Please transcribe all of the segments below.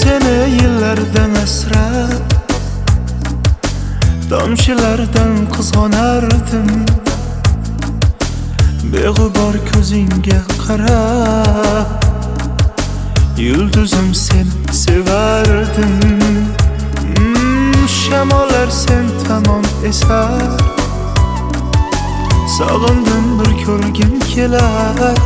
seni yillardan asrab, tomchilardan qizg'onardim. Beg'ubor ko'zingga qarab, yulduzim sen sevardim. Shamollar sen tomon esar, sog'indim bir ko'rgim kelar.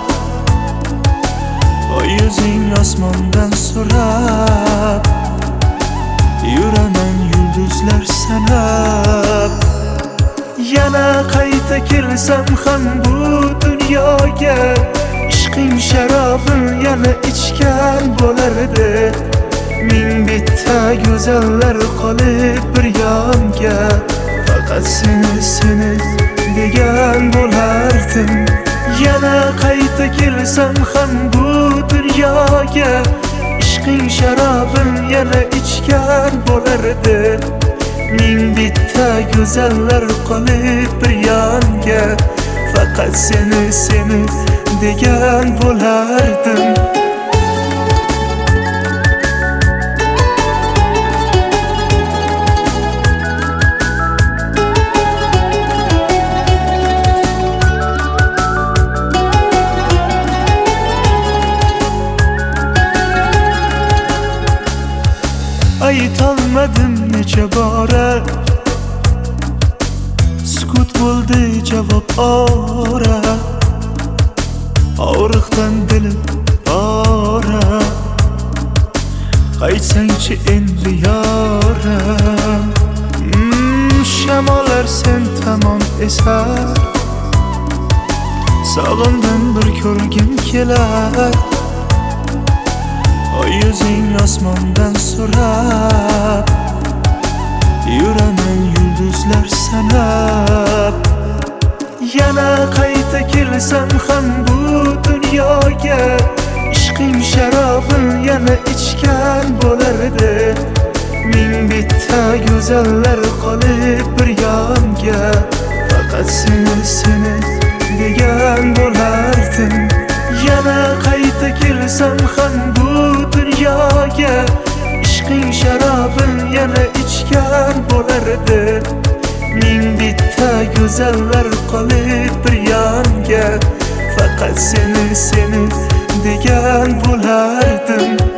Oy yuzing osmondan so'rab, yuraman yulduzlar sanab. Yana qayta kelsam ham bu dunyoga, ishqing sharobin yana ichgan bo'lardi. Ming bitta go'zallar qolib bir yonga, faqat seni degan bo'lardim. Yana qayta kelsam ham bu dunyoga, ishqing sharobin yana ichgan bo'lardi. Ming bitta go'zallar qolib bir yonga, faqat seni degan bo'lardim. Aytolmadim necha bora, sukut bo'ldi javob ora. Og'riqdan dilim ora, qaytsangchi endi yoram. Shamollar sen tomon esar, sog'indim bir ko'rgim kelar. Oy yuzing osmondan so'rab, yuraman yulduzlar sanab. Yana qayta kelsam ham bu dunyoga, ishqing sharobin yana ichgan bo'lardi. Ming bitta go'zallar qolib bir yonga, faqat seni degan bo'lardim. Yana qayta kelsam ham bu dunyoga, ishqing sharobin yana ichgan bo'lardi. Ming bitta go'zallar qolib bir yonga, faqat seni degan bo'lardim.